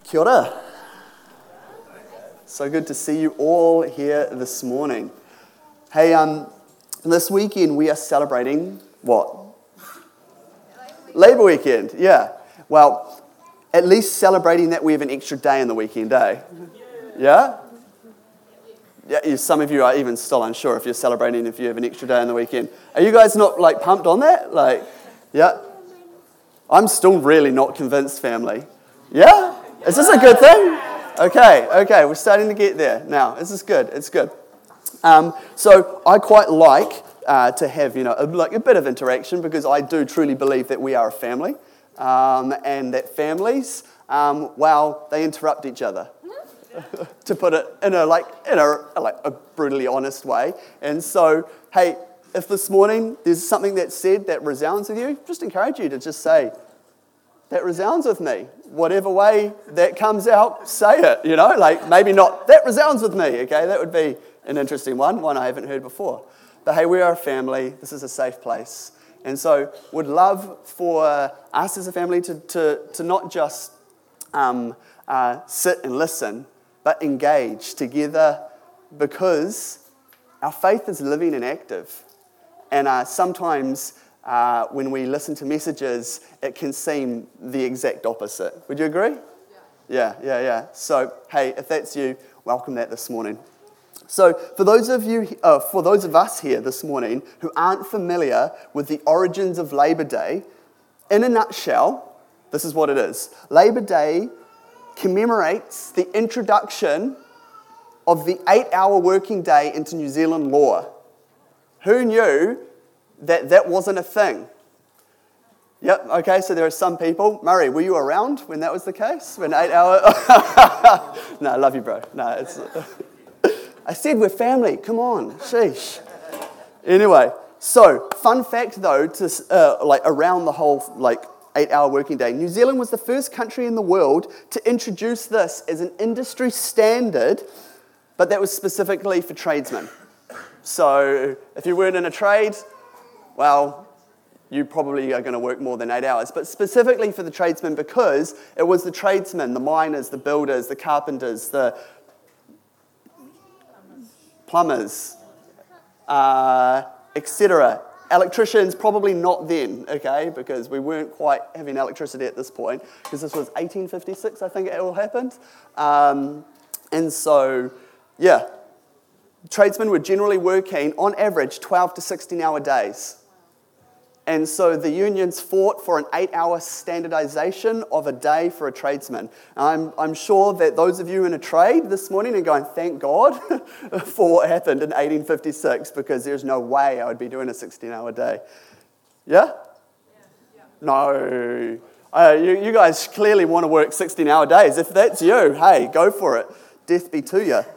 Kia ora. So good to see you all here this morning. Hey, this weekend we are celebrating what? Labor weekend, yeah. Well, at least celebrating that we have an extra day in the weekend, eh? Yeah? Yeah, some of you are even still unsure if you're celebrating if you have an extra day in the weekend. Are you guys not pumped on that? Yeah? I'm still really not convinced, family. Yeah? Is this a good thing? Okay, we're starting to get there now. This is good, it's good. So I quite like to have, a bit of interaction because I do truly believe that we are a family and that families, they interrupt each other. To put it in a brutally honest way. And so, hey, if this morning there's something that's said that resounds with you, just encourage you to just say, that resounds with me. Whatever way that comes out, say it, maybe not, that resounds with me, okay? That would be an interesting one I haven't heard before. But hey, we are a family. This is a safe place. And so would love for us as a family to not just sit and listen, but engage together because our faith is living and active. And sometimes when we listen to messages, it can seem the exact opposite. Would you agree? Yeah. So, hey, if that's you, welcome that this morning. So, for those of us here this morning who aren't familiar with the origins of Labor Day, in a nutshell, this is what it is. Labor Day commemorates the introduction of the 8-hour working day into New Zealand law. Who knew that wasn't a thing? Yep, okay, so there are some people. Murray, were you around when that was the case? When 8 hour... No, I love you, bro. No, it's... I said we're family. Come on, sheesh. Anyway, so fun fact though, around the whole 8-hour working day, New Zealand was the first country in the world to introduce this as an industry standard, but that was specifically for tradesmen. So if you weren't in a trade, well, you probably are going to work more than 8 hours, but specifically for the tradesmen because it was the tradesmen, the miners, the builders, the carpenters, the plumbers, etc. Electricians, probably not then, okay, because we weren't quite having electricity at this point, because this was 1856, I think it all happened. And so, yeah, tradesmen were generally working, on average, 12 to 16-hour days. And so the unions fought for an 8-hour standardization of a day for a tradesman. I'm sure that those of you in a trade this morning are going, thank God for what happened in 1856, because there's no way I would be doing a 16-hour day. Yeah? No. You guys clearly want to work 16-hour days. If that's you, hey, go for it. Death be to you.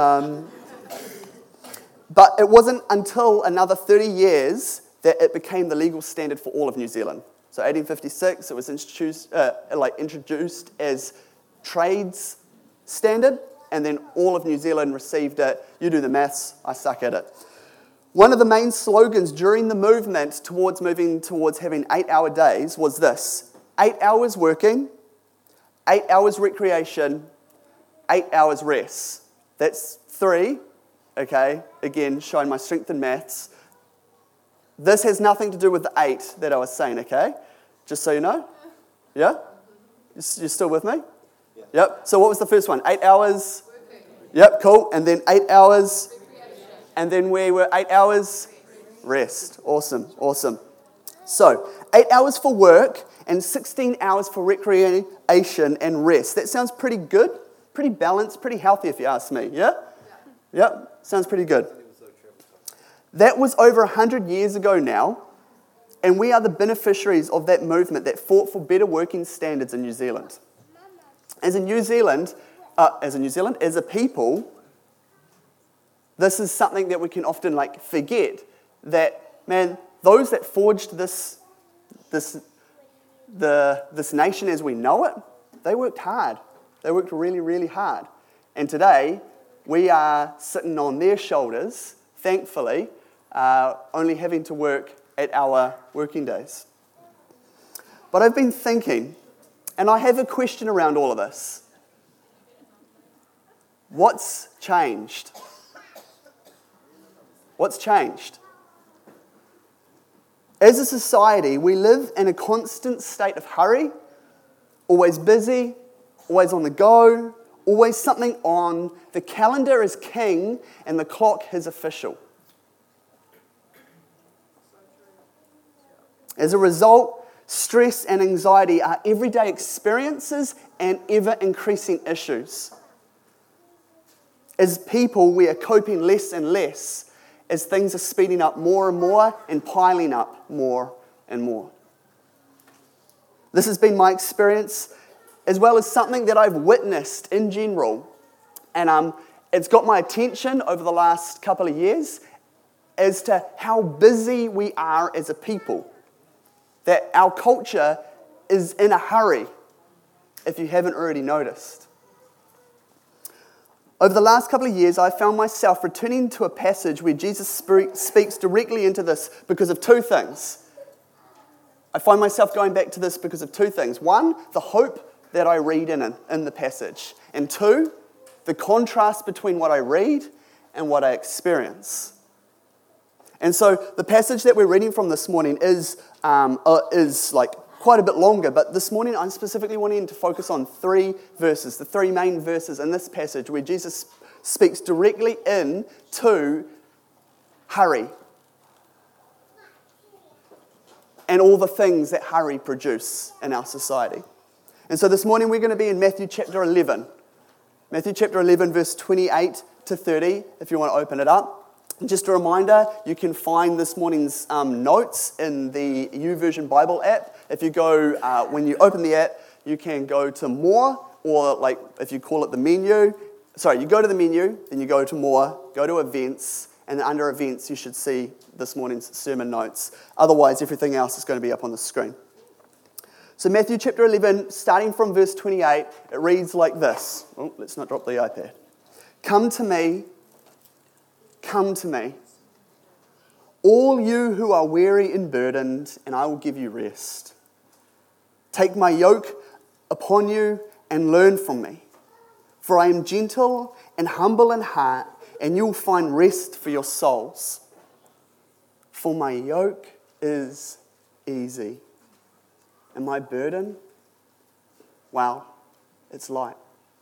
But it wasn't until another 30 years that it became the legal standard for all of New Zealand. So 1856, it was introduced as trades standard, and then all of New Zealand received it. You do the maths, I suck at it. One of the main slogans during the movement towards moving towards having 8-hour days was this: 8 hours working, 8 hours recreation, 8 hours rest. That's 3, okay? Again, showing my strength in maths. This has nothing to do with the 8 that I was saying, okay? Just so you know. Yeah? You're still with me? Yeah. Yep. So what was the first one? 8 hours? Working. Yep, cool. And then 8 hours? Recreation. And then we were 8 hours? Rest. Awesome. So, 8 hours for work and 16 hours for recreation and rest. That sounds pretty good, pretty balanced, pretty healthy if you ask me, yeah? Yep, sounds pretty good. That was over 100 years ago now, and we are the beneficiaries of that movement that fought for better working standards in New Zealand. As a people, this is something that we can often forget, that, man, those that forged this nation as we know it, they worked hard. They worked really, really hard. And today, we are sitting on their shoulders, thankfully, only having to work 8-hour working days. But I've been thinking, and I have a question around all of this. What's changed? What's changed? As a society, we live in a constant state of hurry, always busy, always on the go, always something on. The calendar is king and the clock is official. As a result, stress and anxiety are everyday experiences and ever-increasing issues. As people, we are coping less and less as things are speeding up more and more and piling up more and more. This has been my experience as well as something that I've witnessed in general. And it's got my attention over the last couple of years as to how busy we are as a people. That our culture is in a hurry, if you haven't already noticed. Over the last couple of years, I found myself returning to a passage where Jesus speaks directly into this because of two things. I find myself going back to this because of two things. One, the hope that I read in the passage. And two, the contrast between what I read and what I experience. And so the passage that we're reading from this morning is like quite a bit longer, but this morning I'm specifically wanting to focus on three verses, the three main verses in this passage where Jesus speaks directly into hurry and all the things that hurry produce in our society. And so this morning we're going to be in Matthew chapter 11. Matthew chapter 11, verse 28 to 30, if you want to open it up. Just a reminder, you can find this morning's notes in the YouVersion Bible app. If you go, when you open the app, you can go to More, or like if you call it the menu. Sorry, you go to the menu, then you go to More, go to Events, and under Events you should see this morning's sermon notes. Otherwise, everything else is going to be up on the screen. So Matthew chapter 11, starting from verse 28, it reads like this. Oh, let's not drop the iPad. Come to me, all you who are weary and burdened, and I will give you rest. Take my yoke upon you and learn from me, for I am gentle and humble in heart, and you will find rest for your souls. For my yoke is easy, and my burden, well, it's light.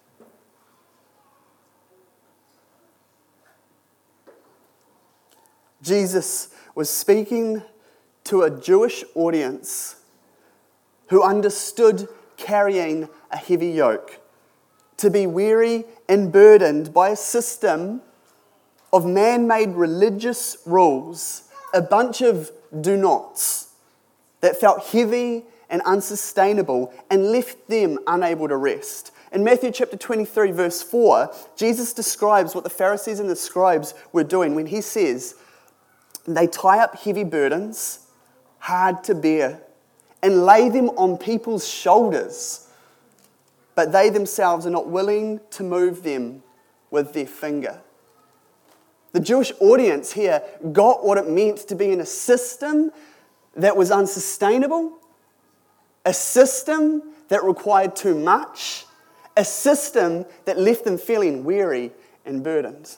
Jesus was speaking to a Jewish audience who understood carrying a heavy yoke, to be weary and burdened by a system of man-made religious rules, a bunch of do-nots that felt heavy and unsustainable and left them unable to rest. In Matthew chapter 23, verse 4, Jesus describes what the Pharisees and the scribes were doing when he says, they tie up heavy burdens, hard to bear, and lay them on people's shoulders, but they themselves are not willing to move them with their finger. The Jewish audience here got what it meant to be in a system that was unsustainable, a system that required too much, a system that left them feeling weary and burdened.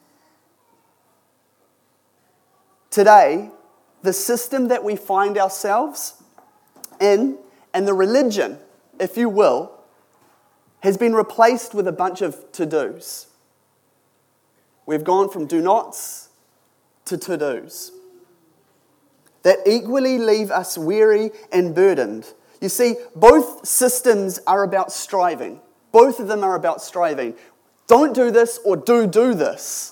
Today, the system that we find ourselves in, and the religion, if you will, has been replaced with a bunch of to-dos. We've gone from do-nots to to-dos that equally leave us weary and burdened. You see, both systems are about striving. Both of them are about striving. Don't do this or do this.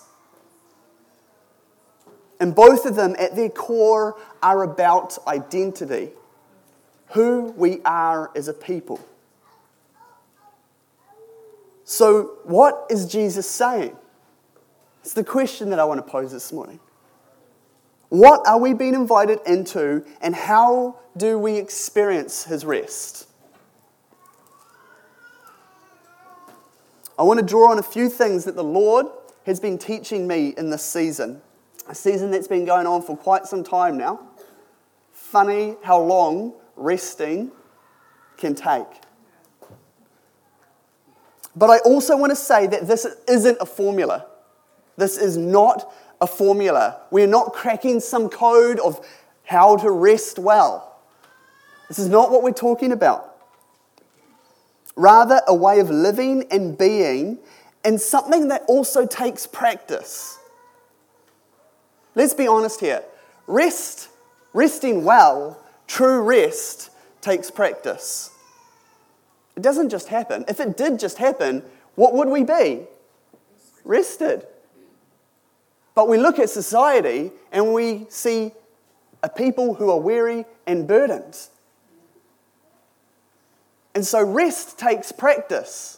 And both of them, at their core, are about identity, who we are as a people. So, what is Jesus saying? It's the question that I want to pose this morning. What are we being invited into, and how do we experience His rest? I want to draw on a few things that the Lord has been teaching me in this season. A season that's been going on for quite some time now. Funny how long resting can take. But I also want to say that this isn't a formula. This is not a formula. We're not cracking some code of how to rest well. This is not what we're talking about. Rather, a way of living and being, and something that also takes practice. Let's be honest here. Resting well, true rest, takes practice. It doesn't just happen. If it did just happen, what would we be? Rested. But we look at society and we see a people who are weary and burdened. And so rest takes practice.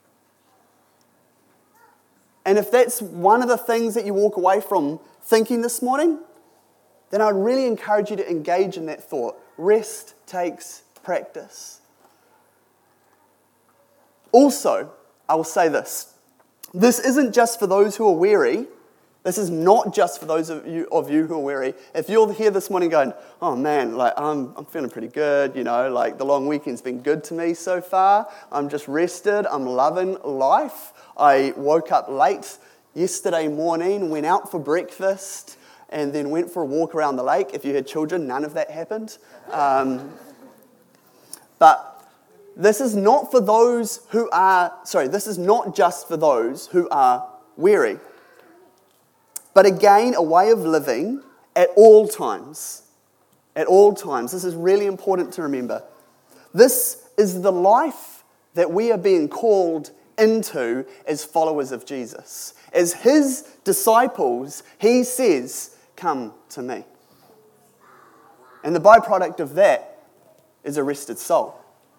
And if that's one of the things that you walk away from thinking this morning, then I'd really encourage you to engage in that thought. Rest takes practice. Also, I will say this. This isn't just for those who are weary. This is not just for those of you who are weary. If you're here this morning going, oh man, like I'm feeling pretty good, like the long weekend's been good to me so far. I'm just rested. I'm loving life. I woke up late yesterday morning, went out for breakfast, and then went for a walk around the lake. If you had children, none of that happened. But this is not for those who are, this is not just for those who are weary. But again, a way of living at all times. At all times. This is really important to remember. This is the life that we are being called into as followers of Jesus. As his disciples, he says, come to me. And the byproduct of that is a rested soul.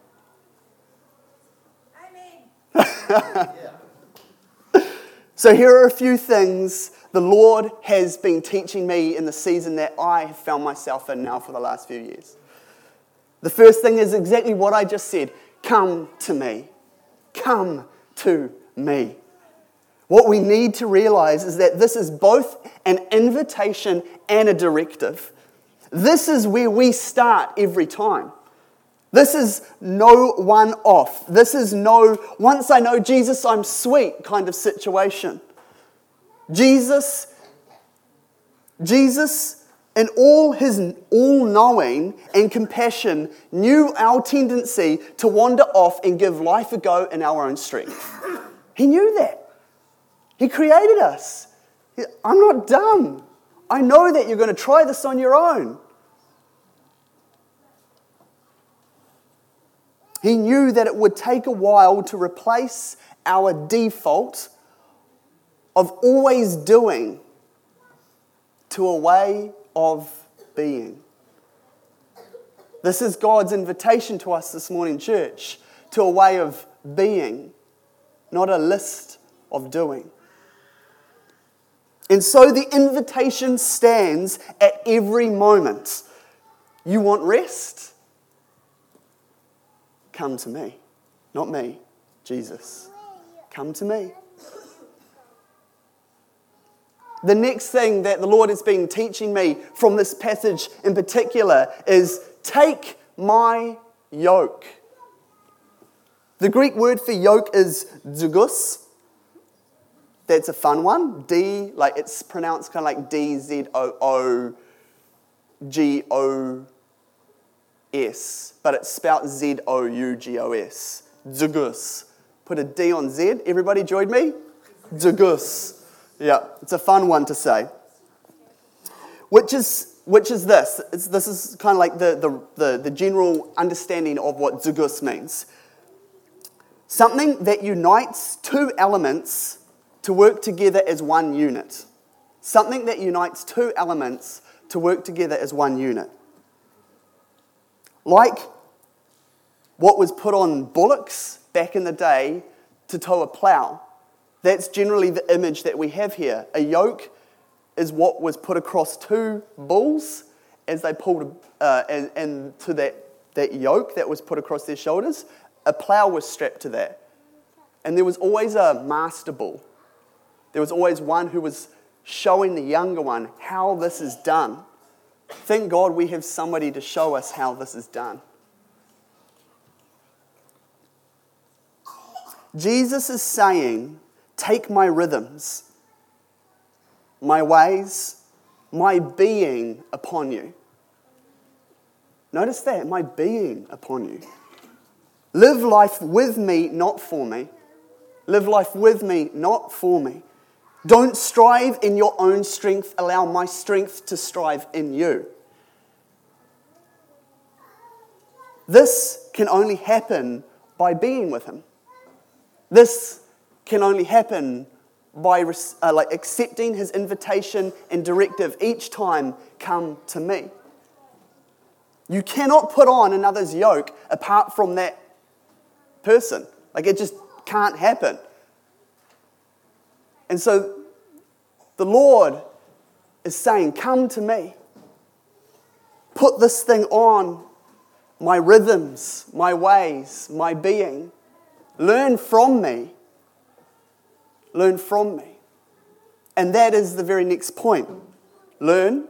Amen. So here are a few things the Lord has been teaching me in the season that I have found myself in now for the last few years. The first thing is exactly what I just said. Come to me. Come to me. What we need to realize is that this is both an invitation and a directive. This is where we start every time. This is no one-off. This is no, once I know Jesus, I'm sweet kind of situation. Jesus, in all his all-knowing and compassion, knew our tendency to wander off and give life a go in our own strength. He knew that. He created us. I'm not dumb. I know that you're going to try this on your own. He knew that it would take a while to replace our default of always doing to a way of being. This is God's invitation to us this morning, church, to a way of being, not a list of doing. And so the invitation stands at every moment. You want rest? Come to me. Not me, Jesus. Come to me. The next thing that the Lord has been teaching me from this passage in particular is take my yoke. The Greek word for yoke is zugos. That's a fun one. It's pronounced kind of like D-Z-O-O-G-O-S, but it's spelled Z-O-U-G-O-S. Zugos. Put a D on Z. Everybody join me? Zugos. Yeah, it's a fun one to say. Which is this? This is kind of like the general understanding of what zugos means. Something that unites two elements to work together as one unit. Something that unites two elements to work together as one unit. Like what was put on bullocks back in the day to tow a plough. That's generally the image that we have here. A yoke is what was put across two bulls as they pulled, and to that yoke that was put across their shoulders, a plough was strapped to that. And there was always a master bull. There was always one who was showing the younger one how this is done. Thank God we have somebody to show us how this is done. Jesus is saying, take my rhythms, my ways, my being upon you. Notice that, my being upon you. Live life with me, not for me. Live life with me, not for me. Don't strive in your own strength. Allow my strength to strive in you. This can only happen by being with him. This can only happen by accepting his invitation and directive each time, come to me. You cannot put on another's yoke apart from that person. It just can't happen. And so the Lord is saying, come to me. Put this thing on, my rhythms, my ways, my being. Learn from me. Learn from me. And that is the very next point. Learn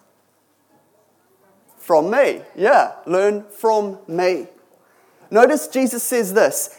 from me. Yeah, learn from me. Notice Jesus says this,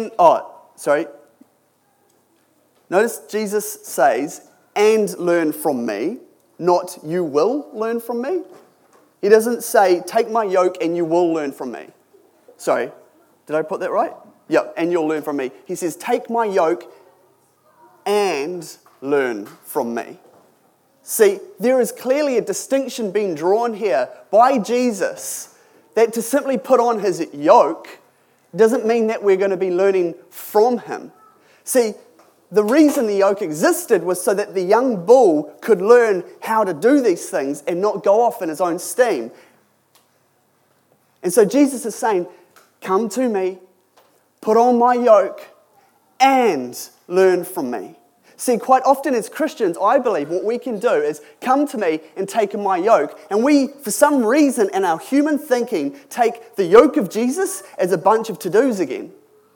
Notice Jesus says, and learn from me, not you will learn from me. He doesn't say, take my yoke and you will learn from me. Sorry, did I put that right? Yep, and you'll learn from me. He says, take my yoke and learn from me. See, there is clearly a distinction being drawn here by Jesus that to simply put on his yoke doesn't mean that we're going to be learning from him. See, the reason the yoke existed was so that the young bull could learn how to do these things and not go off in his own steam. And so Jesus is saying, come to me, put on my yoke, and learn from me. See, quite often as Christians, I believe what we can do is come to me and take my yoke. And we, for some reason in our human thinking, take the yoke of Jesus as a bunch of to-dos again.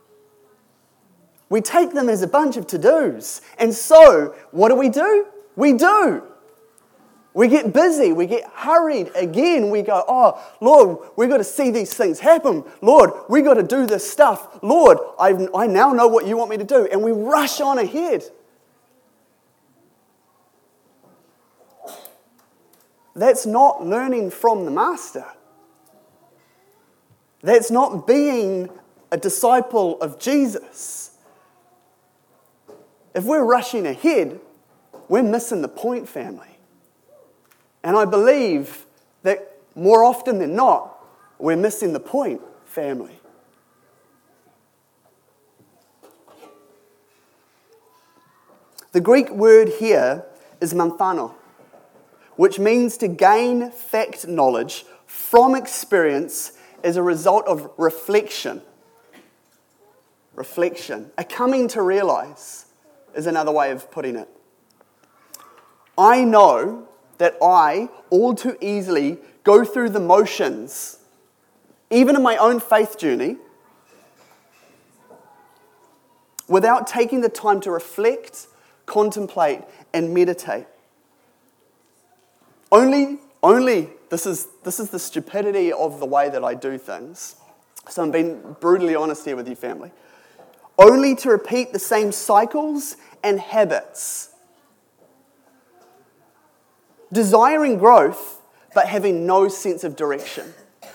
We take them as a bunch of to-dos. And so, what do? We do. We get busy. We get hurried again. We go, oh, Lord, we've got to see these things happen. Lord, we've got to do this stuff. Lord, I now know what you want me to do. And we rush on ahead. That's not learning from the Master. That's not being a disciple of Jesus. If we're rushing ahead, we're missing the point, family. And I believe that more often than not, we're missing the point, family. The Greek word here is manthano, which means to gain fact knowledge from experience as a result of reflection. Reflection, a coming to realize, is another way of putting it. I know that I all too easily go through the motions, even in my own faith journey, without taking the time to reflect, contemplate, and meditate. Only, this is the stupidity of the way that I do things. So I'm being brutally honest here with you, family. Only to repeat the same cycles and habits. Desiring growth, but having no sense of direction.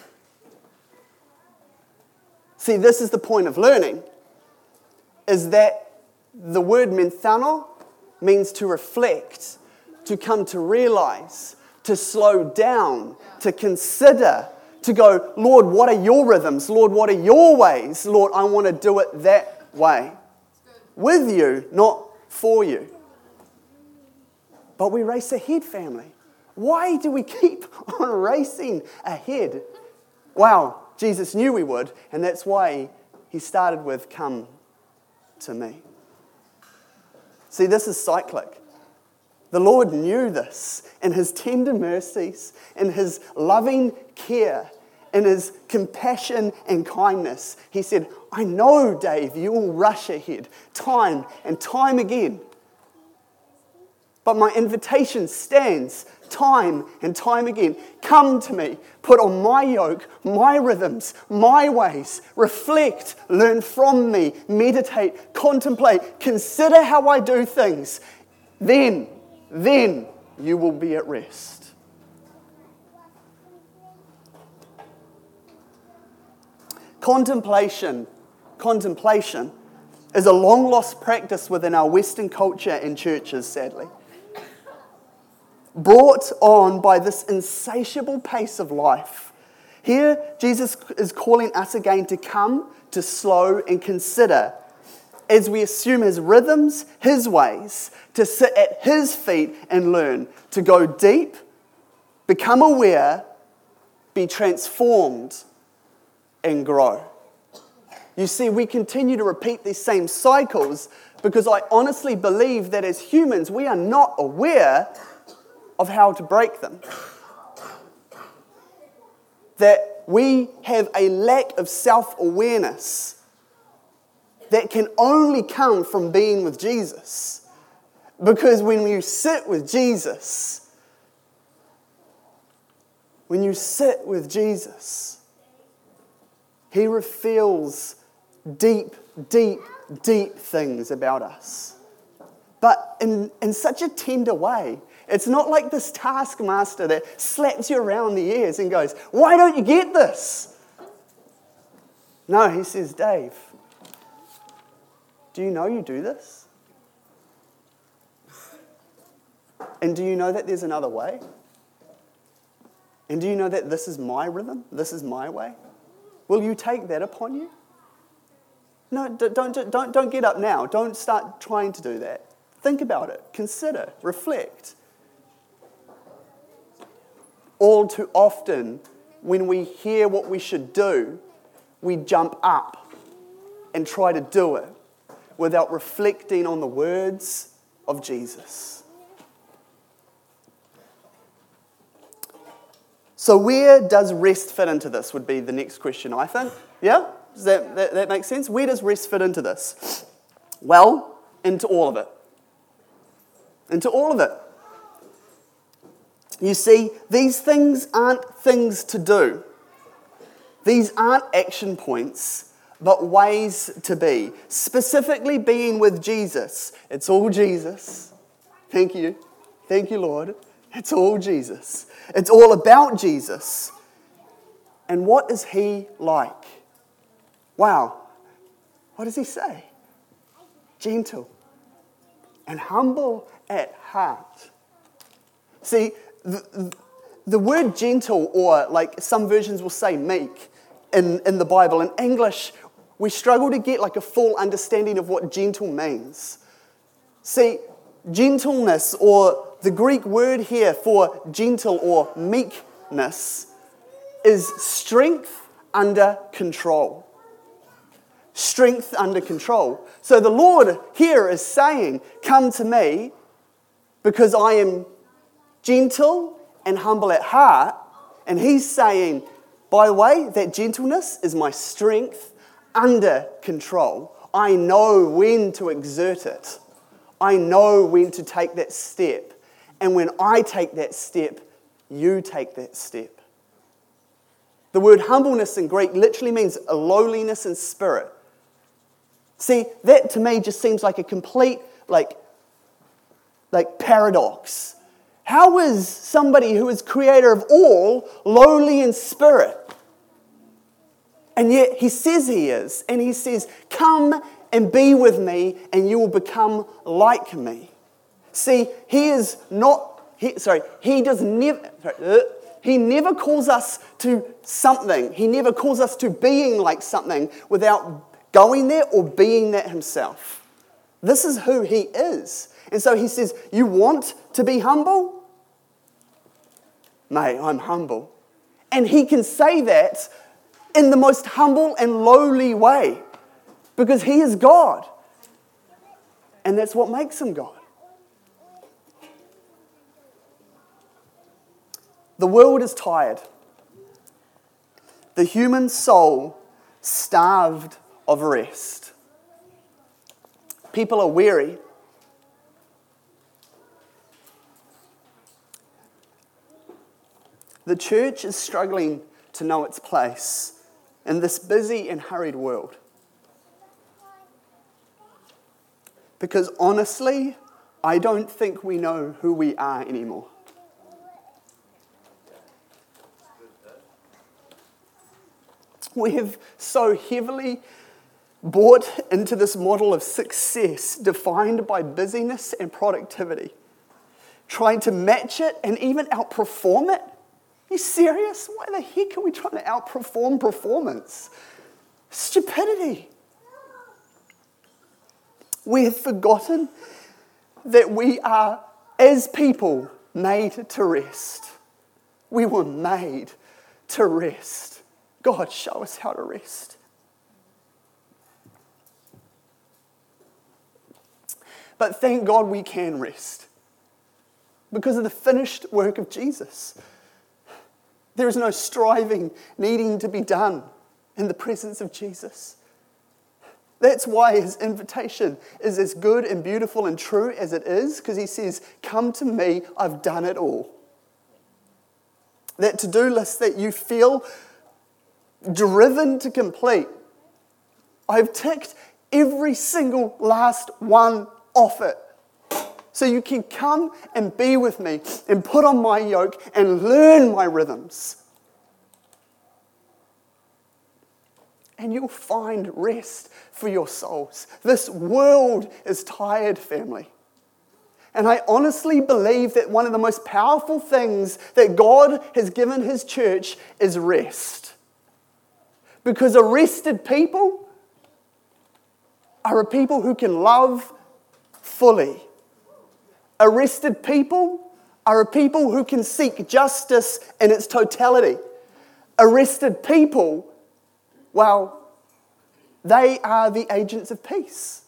See, this is the point of learning, is that the word menthano means to reflect, to come to realize, to slow down, to consider, to go, Lord, what are your rhythms? Lord, what are your ways? Lord, I want to do it that way. With you, not for you. But we race ahead, family. Why do we keep on racing ahead? Wow, Jesus knew we would, and that's why he started with, come to me. See, this is cyclic. The Lord knew this in his tender mercies, in his loving care, in his compassion and kindness. He said, I know, Dave, you will rush ahead time and time again. But my invitation stands time and time again. Come to me, put on my yoke, my rhythms, my ways, reflect, learn from me, meditate, contemplate, consider how I do things. Then you will be at rest. Contemplation is a long-lost practice within our Western culture and churches, sadly. Brought on by this insatiable pace of life. Here, Jesus is calling us again to come, to slow and consider as we assume His rhythms, His ways, to sit at His feet and learn, to go deep, become aware, be transformed, and grow. You see, we continue to repeat these same cycles because I honestly believe that as humans, we are not aware of how to break them. That we have a lack of self-awareness that can only come from being with Jesus. Because when you sit with Jesus, He reveals deep things about us. But in such a tender way. It's not like this taskmaster that slaps you around the ears and goes, "Why don't you get this?" No, He says, "Dave, do you know you do this? And do you know that there's another way? And do you know that this is my rhythm? This is my way? Will you take that upon you?" No, don't get up now. Don't start trying to do that. Think about it. Consider. Reflect. All too often, when we hear what we should do, we jump up and try to do it without reflecting on the words of Jesus. So where does rest fit into this would be the next question, I think. Yeah? Does that make sense? Where does rest fit into this? Well, into all of it. Into all of it. You see, these things aren't things to do. These aren't action points, but ways to be. Specifically being with Jesus. It's all Jesus. Thank you. Thank you, Lord. It's all Jesus. It's all about Jesus. And what is He like? Wow. What does He say? Gentle and humble at heart. See, the word gentle, or like some versions will say meek in the Bible. In English, we struggle to get like a full understanding of what gentle means. See, gentleness, or the Greek word here for gentle or meekness, is strength under control. Strength under control. So the Lord here is saying, "Come to me because I am gentle and humble at heart." And He's saying, by the way, that gentleness is my strength under control. I know when to exert it. I know when to take that step. And when I take that step, you take that step. The word humbleness in Greek literally means a lowliness in spirit. See, that to me just seems like a complete, like paradox. How is somebody who is creator of all lowly in spirit? And yet He says He is. And He says, "Come and be with me and you will become like me." See, He never calls us to something. He never calls us to being like something without going there or being that Himself. This is who He is. And so He says, "You want to be humble? Mate, I'm humble." And He can say that in the most humble and lowly way because He is God. And that's what makes Him God. The world is tired. The human soul starved of rest. People are weary. The church is struggling to know its place in this busy and hurried world. Because honestly, I don't think we know who we are anymore. We have so heavily bought into this model of success defined by busyness and productivity, trying to match it and even outperform it. Are you serious? Why the heck are we trying to outperform performance? Stupidity. We have forgotten that we are, as people, made to rest. We were made to rest. God, show us how to rest. But thank God we can rest because of the finished work of Jesus. There is no striving needing to be done in the presence of Jesus. That's why his invitation is as good and beautiful and true as it is, because he says, come to me, I've done it all. That to-do list that you feel driven to complete, I've ticked every single last one off it. So you can come and be with me and put on my yoke and learn my rhythms. And you'll find rest for your souls. This world is tired, family. And I honestly believe that one of the most powerful things that God has given his church is rest. Because arrested people are a people who can love fully. Arrested people are a people who can seek justice in its totality. Arrested people, well, they are the agents of peace.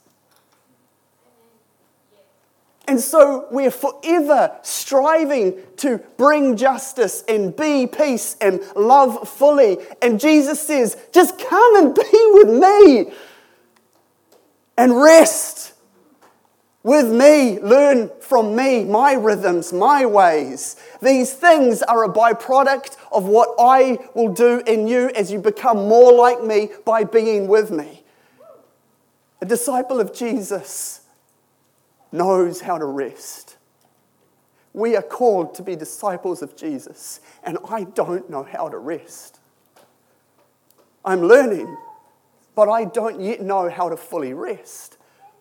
And so we're forever striving to bring justice and be peace and love fully. And Jesus says, just come and be with me and rest with me, learn from me, my rhythms, my ways. These things are a byproduct of what I will do in you as you become more like me by being with me. A disciple of Jesus knows how to rest. We are called to be disciples of Jesus, and I don't know how to rest. I'm learning, but I don't yet know how to fully rest.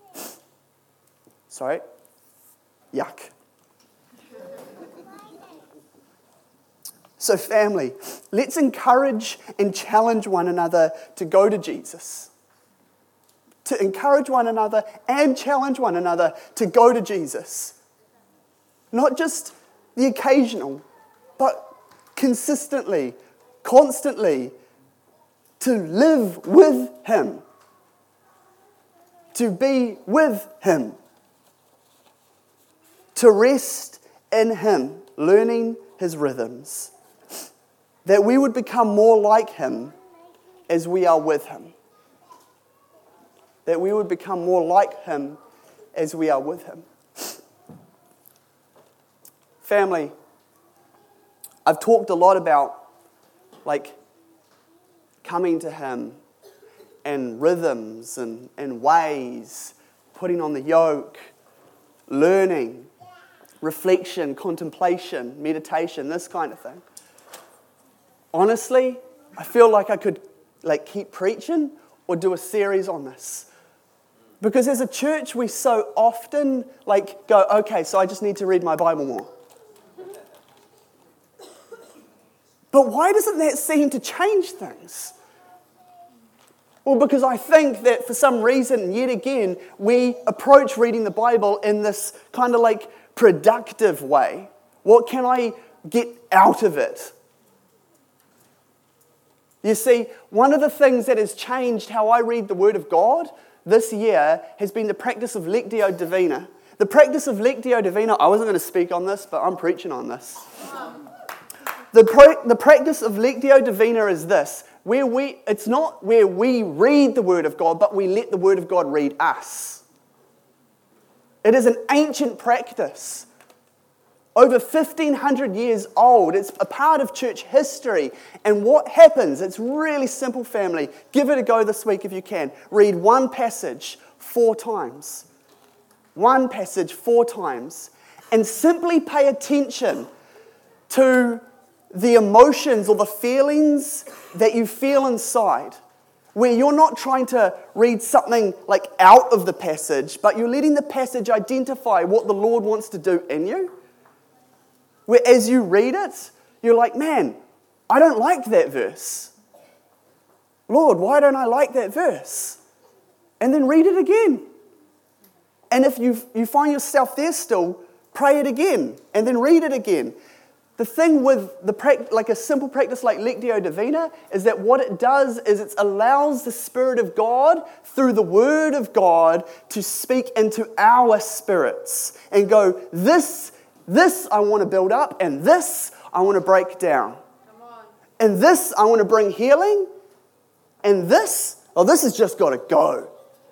Sorry? Yuck. So family, let's encourage and challenge one another to go to Jesus. To encourage one another and challenge one another to go to Jesus. Not just the occasional, but consistently, constantly, to live with him. To be with him. To rest in him, learning his rhythms. That we would become more like him as we are with him. That we would become more like him as we are with him. Family, I've talked a lot about coming to him and rhythms and ways, putting on the yoke, learning, reflection, contemplation, meditation, this kind of thing. Honestly, I feel like I could keep preaching or do a series on this. Because as a church, we so often go, okay, so I just need to read my Bible more. But why doesn't that seem to change things? Well, because I think that for some reason, yet again, we approach reading the Bible in this kind of productive way. What can I get out of it? You see, one of the things that has changed how I read the Word of God this year has been the practice of Lectio Divina. The practice of Lectio Divina, I wasn't going to speak on this, but I'm preaching on this. The practice of Lectio Divina is this, it's not where we read the Word of God, but we let the Word of God read us. It is an ancient practice over 1,500 years old. It's a part of church history. And what happens? It's really simple, family. Give it a go this week if you can. Read one passage 4 times. One passage 4 times. And simply pay attention to the emotions or the feelings that you feel inside, where you're not trying to read something like out of the passage, but you're letting the passage identify what the Lord wants to do in you. Where as you read it, you're like, man, I don't like that verse. Lord, why don't I like that verse? And then read it again. And if you find yourself there still, pray it again, and then read it again. The thing with like a simple practice like Lectio Divina is that what it does is it allows the Spirit of God through the Word of God to speak into our spirits and go, this I want to build up, and this I want to break down. Come on. And this I want to bring healing, and this has just got to go.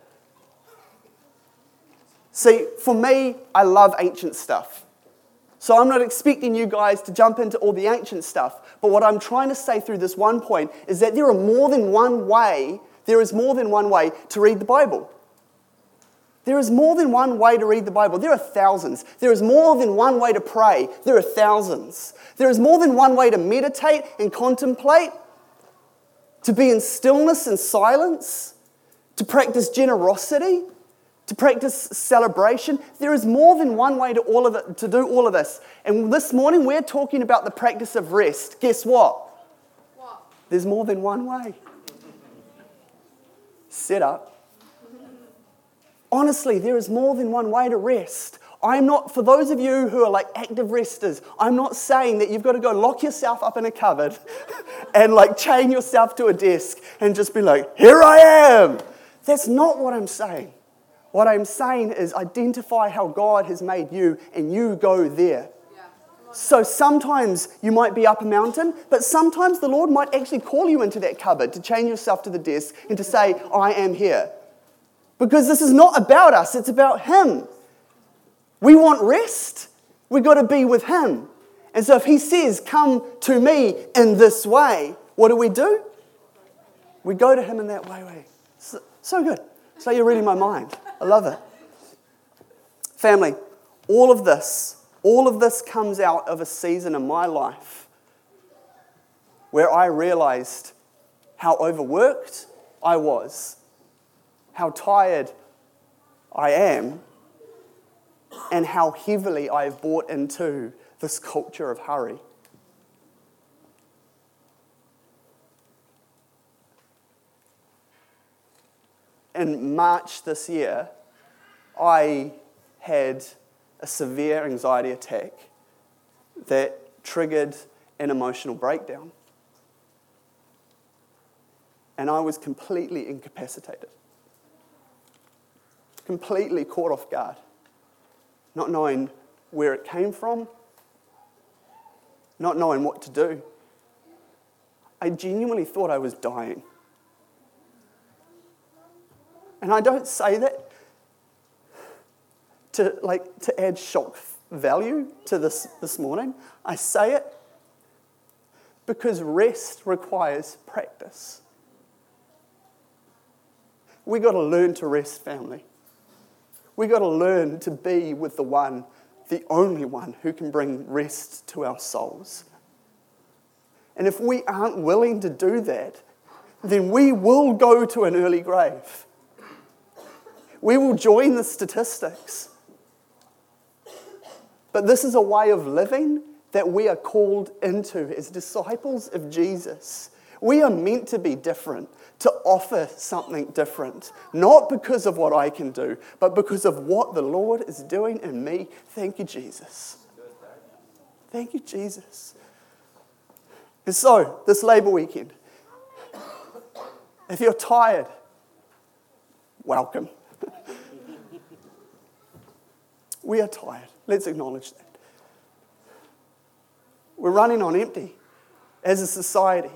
See, for me, I love ancient stuff. So I'm not expecting you guys to jump into all the ancient stuff. But what I'm trying to say through this one point is that there is more than one way to read the Bible. There is more than one way to read the Bible. There are thousands. There is more than one way to pray. There are thousands. There is more than one way to meditate and contemplate, to be in stillness and silence, to practice generosity, to practice celebration. There is more than one way to do all of this. And this morning we're talking about the practice of rest. Guess what? There's more than one way. Sit up. Honestly, there is more than one way to rest. For those of you who are like active resters, I'm not saying that you've got to go lock yourself up in a cupboard and like chain yourself to a desk and just be like, here I am. That's not what I'm saying. What I'm saying is identify how God has made you and you go there. So sometimes you might be up a mountain, but sometimes the Lord might actually call you into that cupboard to chain yourself to the desk and to say, I am here. Because this is not about us, it's about Him. We want rest, we've got to be with Him. And so if He says, come to me in this way, what do? We go to Him in that way. So good. So you're reading my mind. I love it. Family, all of this comes out of a season in my life where I realized how overworked I was, how tired I am, and how heavily I have bought into this culture of hurry. In March this year, I had a severe anxiety attack that triggered an emotional breakdown. And I was completely incapacitated. Completely caught off guard. Not knowing where it came from. Not knowing what to do. I genuinely thought I was dying. And I don't say that to add shock value to this morning. I say it because rest requires practice. We got to learn to rest, family. We got to learn to be with the one, the only one who can bring rest to our souls. And if we aren't willing to do that, then we will go to an early grave. We will join the statistics. But this is a way of living that we are called into as disciples of Jesus. We are meant to be different, to offer something different. Not because of what I can do, but because of what the Lord is doing in me. Thank you, Jesus. Thank you, Jesus. And so, this Labour weekend, if you're tired, welcome. We are tired. Let's acknowledge that. We're running on empty as a society.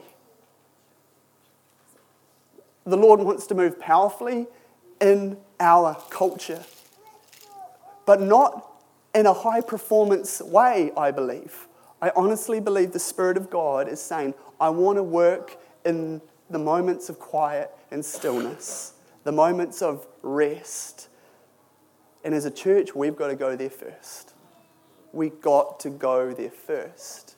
The Lord wants to move powerfully in our culture, but not in a high performance way, I believe. I honestly believe the Spirit of God is saying, I want to work in the moments of quiet and stillness, the moments of rest. And as a church, we've got to go there first. We've got to go there first.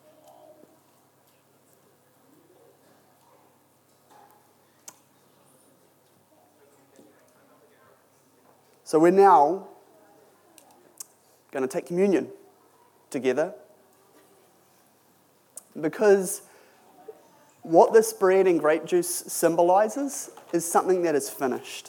So we're now going to take communion together, because what this bread and grape juice symbolizes is something that is finished.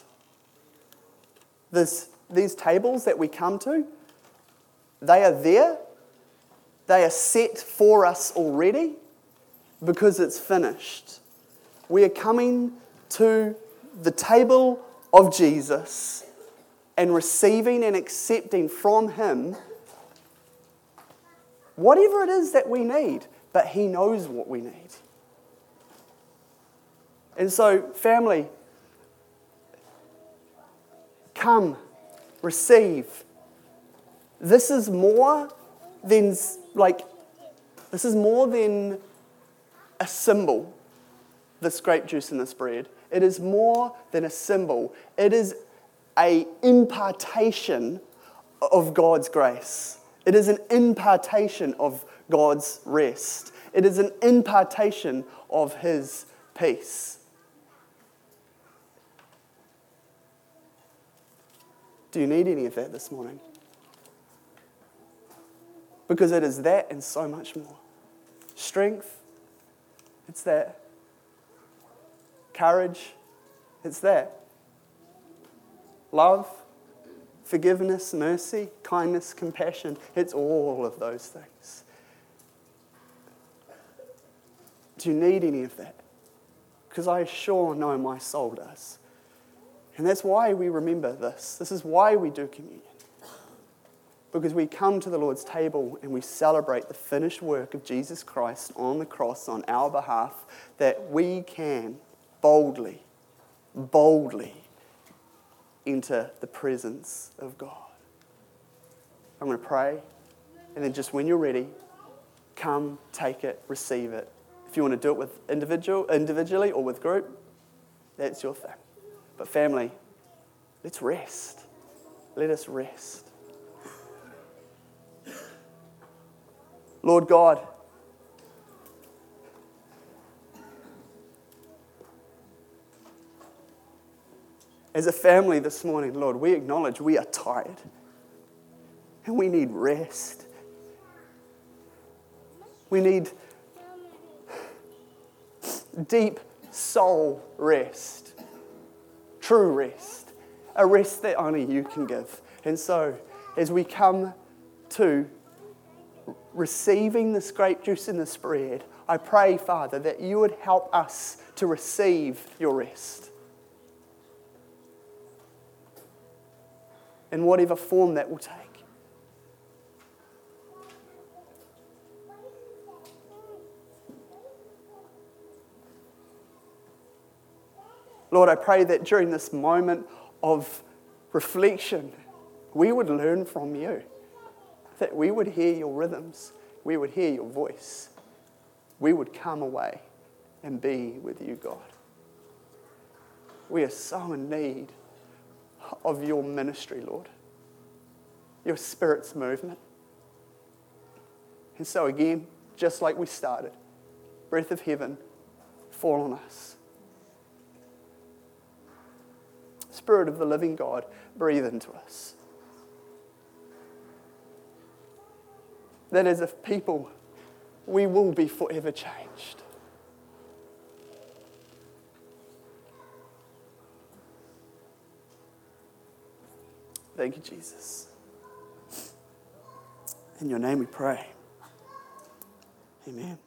These tables that we come to, they are there. They are set for us already because it's finished. We are coming to the table of Jesus and receiving and accepting from Him whatever it is that we need, but He knows what we need. And so, family, come, receive. This is more than a symbol, this grape juice and this bread. It is more than a symbol. It is an impartation of God's grace. It is an impartation of God's rest. It is an impartation of His peace. Do you need any of that this morning? Because it is that and so much more. Strength, it's that. Courage, it's that. Love, forgiveness, mercy, kindness, compassion, it's all of those things. Do you need any of that? Because I sure know my soul does. And that's why we remember this. This is why we do communion. Because we come to the Lord's table and we celebrate the finished work of Jesus Christ on the cross on our behalf, that we can boldly enter the presence of God. I'm going to pray, and then just when you're ready, come, take it, receive it. If you want to do it with individually or with group, that's your thing. But family, let's rest. Let us rest. Lord God, as a family this morning, Lord, we acknowledge we are tired and we need rest. We need deep soul rest. True rest, a rest that only you can give. And so, as we come to receiving this grape juice and this bread, I pray, Father, that you would help us to receive your rest. In whatever form that will take. Lord, I pray that during this moment of reflection, we would learn from you, that we would hear your rhythms, we would hear your voice, we would come away and be with you, God. We are so in need of your ministry, Lord, your Spirit's movement. And so again, just like we started, breath of heaven, fall on us. Spirit of the living God, breathe into us. That as a people, we will be forever changed. Thank you, Jesus. In your name we pray. Amen.